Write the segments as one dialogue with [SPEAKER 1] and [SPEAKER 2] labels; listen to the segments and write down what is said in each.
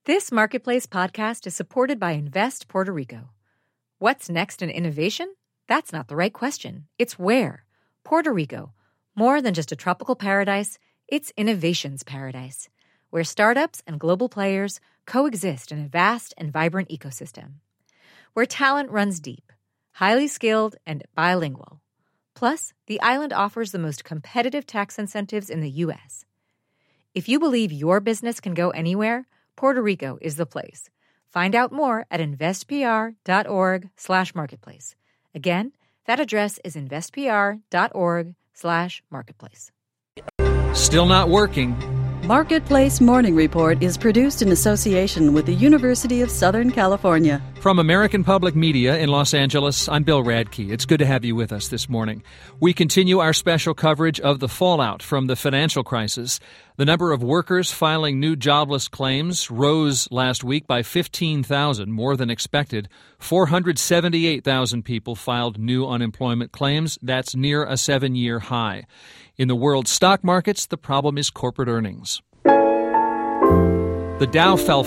[SPEAKER 1] This Marketplace podcast is supported by Invest Puerto Rico. What's next in innovation? That's not the right question. It's where. Puerto Rico. More than just a tropical paradise, it's innovation's paradise, where startups and global players coexist in a vast and vibrant ecosystem. Where talent runs deep, highly skilled, and bilingual. Plus, the island offers the most competitive tax incentives in the U.S. If you believe your business can go anywhere, Puerto Rico is the place. Find out more at investpr.org/marketplace. Again, that address is investpr.org/marketplace.
[SPEAKER 2] Still not working.
[SPEAKER 3] Marketplace Morning Report is produced in association with the University of Southern California.
[SPEAKER 2] From American Public Media in Los Angeles, I'm Bill Radke. It's good to have you with us this morning. We continue our special coverage of the fallout from the financial crisis. The number of workers filing new jobless claims rose last week by 15,000, more than expected. 478,000 people filed new unemployment claims. That's near a 7-year high. In the world stock markets, the problem is corporate earnings. The Dow fell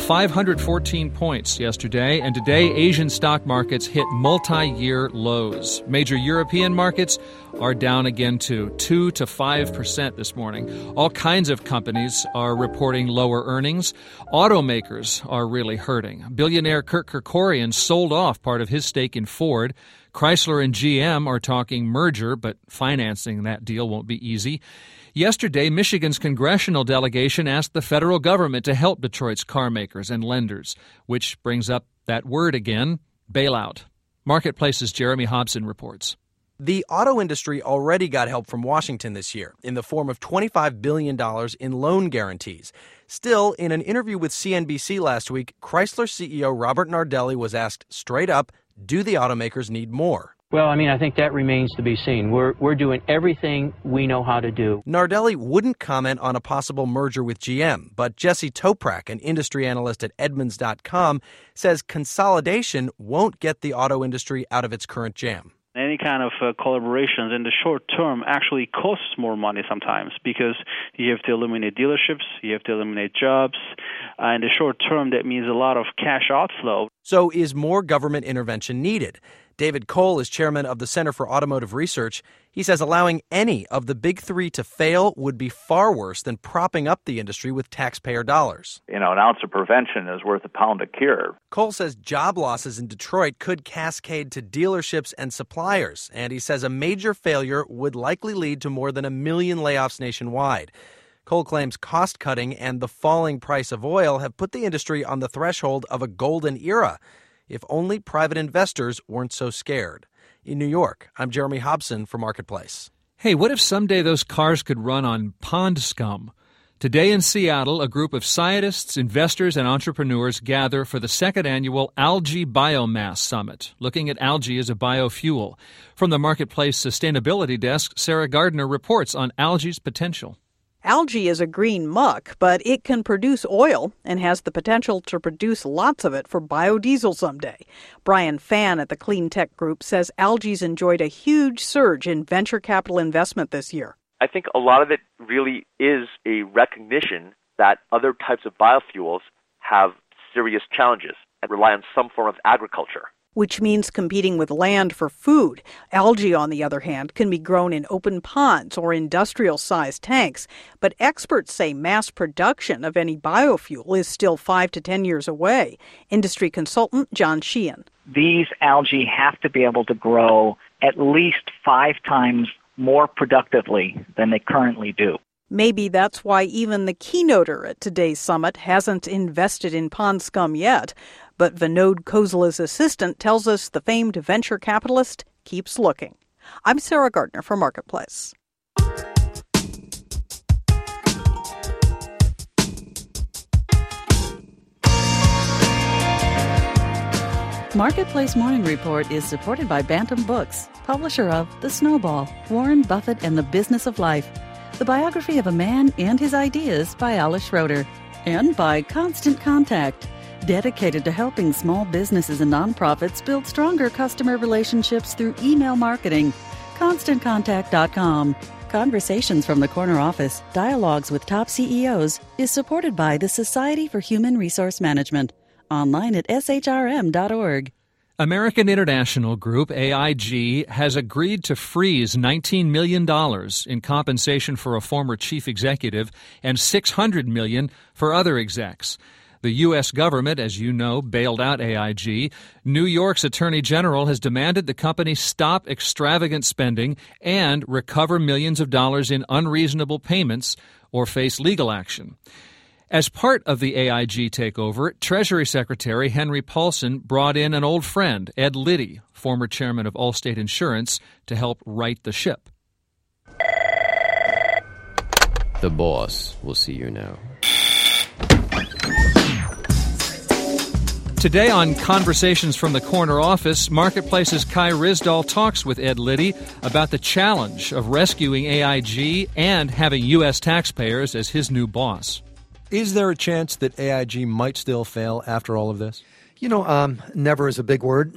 [SPEAKER 2] 514 points yesterday, and today Asian stock markets hit multi-year lows. Major European markets are down again too, 2 to 5% this morning. All kinds of companies are reporting lower earnings. Automakers are really hurting. Billionaire Kirk Kerkorian sold off part of his stake in Ford. Chrysler and GM are talking merger, but financing that deal won't be easy. Yesterday, Michigan's congressional delegation asked the federal government to help Detroit's car makers and lenders, which brings up that word again, bailout. Marketplace's Jeremy Hobson reports.
[SPEAKER 4] The auto industry already got help from Washington this year in the form of $25 billion in loan guarantees. Still, in an interview with CNBC last week, Chrysler CEO Robert Nardelli was asked straight up, do the automakers need more?
[SPEAKER 5] Well, I think that remains to be seen. We're doing everything we know how to do.
[SPEAKER 4] Nardelli wouldn't comment on a possible merger with GM, but Jesse Toprak, an industry analyst at Edmunds.com, says consolidation won't get the auto industry out of its current jam.
[SPEAKER 6] Any kind of collaborations in the short term actually costs more money sometimes because you have to eliminate dealerships, you have to eliminate jobs. In the short term, that means a lot of cash outflow.
[SPEAKER 4] So is more government intervention needed? David Cole is chairman of the Center for Automotive Research. He says allowing any of the big three to fail would be far worse than propping up the industry with taxpayer dollars.
[SPEAKER 7] An ounce of prevention is worth a pound of cure.
[SPEAKER 4] Cole says job losses in Detroit could cascade to dealerships and suppliers, and he says a major failure would likely lead to more than 1 million layoffs nationwide. Cole claims cost-cutting and the falling price of oil have put the industry on the threshold of a golden era. If only private investors weren't so scared. In New York, I'm Jeremy Hobson for Marketplace.
[SPEAKER 2] Hey, what if someday those cars could run on pond scum? Today in Seattle, a group of scientists, investors, and entrepreneurs gather for the second annual Algae Biomass Summit, looking at algae as a biofuel. From the Marketplace Sustainability Desk, Sarah Gardner reports on algae's potential.
[SPEAKER 3] Algae is a green muck, but it can produce oil and has the potential to produce lots of it for biodiesel someday. Brian Fan at the Clean Tech Group says algae's enjoyed a huge surge in venture capital investment this year.
[SPEAKER 8] I think a lot of it really is a recognition that other types of biofuels have serious challenges and rely on some form of agriculture,
[SPEAKER 3] which means competing with land for food. Algae, on the other hand, can be grown in open ponds or industrial-sized tanks. But experts say mass production of any biofuel is still 5 to 10 years away. Industry consultant John Sheehan.
[SPEAKER 9] These algae have to be able to grow at least 5 times more productively than they currently do.
[SPEAKER 3] Maybe that's why even the keynoter at today's summit hasn't invested in pond scum yet. But Vinod Khosala's assistant tells us the famed venture capitalist keeps looking. I'm Sarah Gardner for Marketplace. Marketplace Morning Report is supported by Bantam Books, publisher of The Snowball, Warren Buffett and the Business of Life, the biography of a man and his ideas by Alice Schroeder, and by Constant Contact, dedicated to helping small businesses and nonprofits build stronger customer relationships through email marketing. ConstantContact.com. Conversations from the Corner Office, Dialogues with Top CEOs is supported by the Society for Human Resource Management. Online at shrm.org.
[SPEAKER 2] American International Group, AIG, has agreed to freeze $19 million in compensation for a former chief executive and $600 million for other execs. The U.S. government, as you know, bailed out AIG. New York's Attorney General has demanded the company stop extravagant spending and recover millions of dollars in unreasonable payments or face legal action. As part of the AIG takeover, Treasury Secretary Henry Paulson brought in an old friend, Ed Liddy, former chairman of Allstate Insurance, to help right the ship.
[SPEAKER 10] The boss will see you now.
[SPEAKER 2] Today on Conversations from the Corner Office, Marketplace's Kai Ryssdal talks with Ed Liddy about the challenge of rescuing AIG and having U.S. taxpayers as his new boss.
[SPEAKER 11] Is there a chance that AIG might still fail after all of this?
[SPEAKER 12] You know, never is a big word.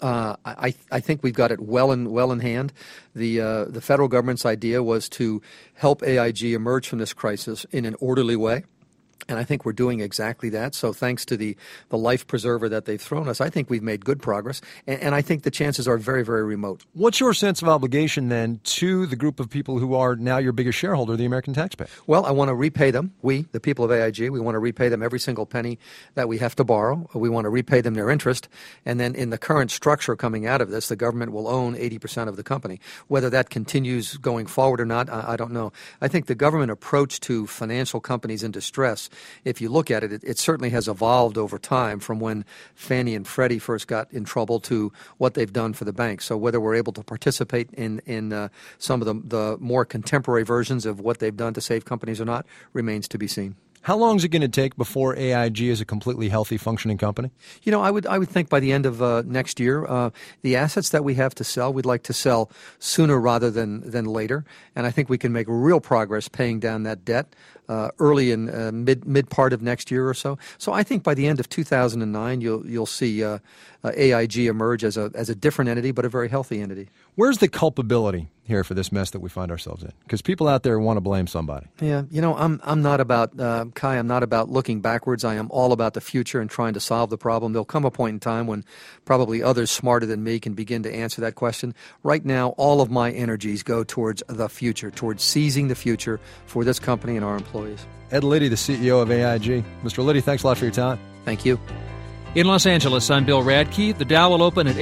[SPEAKER 12] I think we've got it well in hand. The federal government's idea was to help AIG emerge from this crisis in an orderly way. And I think we're doing exactly that. So thanks to the life preserver that they've thrown us, I think we've made good progress. And I think the chances are very, very remote.
[SPEAKER 11] What's your sense of obligation then to the group of people who are now your biggest shareholder, the American taxpayer?
[SPEAKER 12] Well, I want to repay them. We, the people of AIG, we want to repay them every single penny that we have to borrow. We want to repay them their interest. And then in the current structure coming out of this, the government will own 80% of the company. Whether that continues going forward or not, I don't know. I think the government approach to financial companies in distress, if you look at it, it certainly has evolved over time from when Fannie and Freddie first got in trouble to what they've done for the banks. So whether we're able to participate in some of the more contemporary versions of what they've done to save companies or not remains to be seen.
[SPEAKER 11] How long is it going to take before AIG is a completely healthy, functioning company?
[SPEAKER 12] You know, I would think by the end of next year, the assets that we have to sell, we'd like to sell sooner rather than later. And I think we can make real progress paying down that debt early in mid part of next year or so. So I think by the end of 2009, you'll see AIG emerge as a different entity, but a very healthy entity.
[SPEAKER 11] Where's the culpability here for this mess that we find ourselves in? Because people out there want to blame somebody.
[SPEAKER 12] Yeah, you know, I'm not about Kai. I'm not about looking backwards. I am all about the future and trying to solve the problem. There'll come a point in time when probably others smarter than me can begin to answer that question. Right now, all of my energies go towards the future, towards seizing the future for this company and our employees.
[SPEAKER 11] Ed Liddy, the CEO of AIG. Mr. Liddy, thanks a lot for your time.
[SPEAKER 12] Thank you.
[SPEAKER 2] In Los Angeles, I'm Bill Radke. The Dow will open at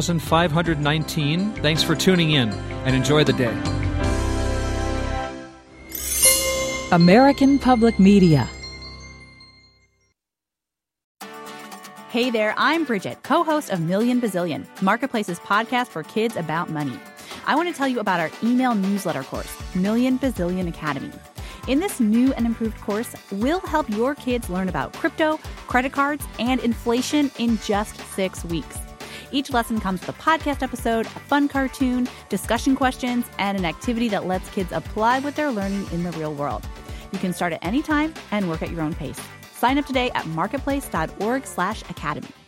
[SPEAKER 2] 8,519. Thanks for tuning in and enjoy the day.
[SPEAKER 13] American Public Media.
[SPEAKER 14] Hey there, I'm Bridget, co-host of Million Bazillion, Marketplace's podcast for kids about money. I want to tell you about our email newsletter course, Million Bazillion Academy. In this new and improved course, we'll help your kids learn about crypto, credit cards, and inflation in just 6 weeks. Each lesson comes with a podcast episode, a fun cartoon, discussion questions, and an activity that lets kids apply what they're learning in the real world. You can start at any time and work at your own pace. Sign up today at marketplace.org/academy.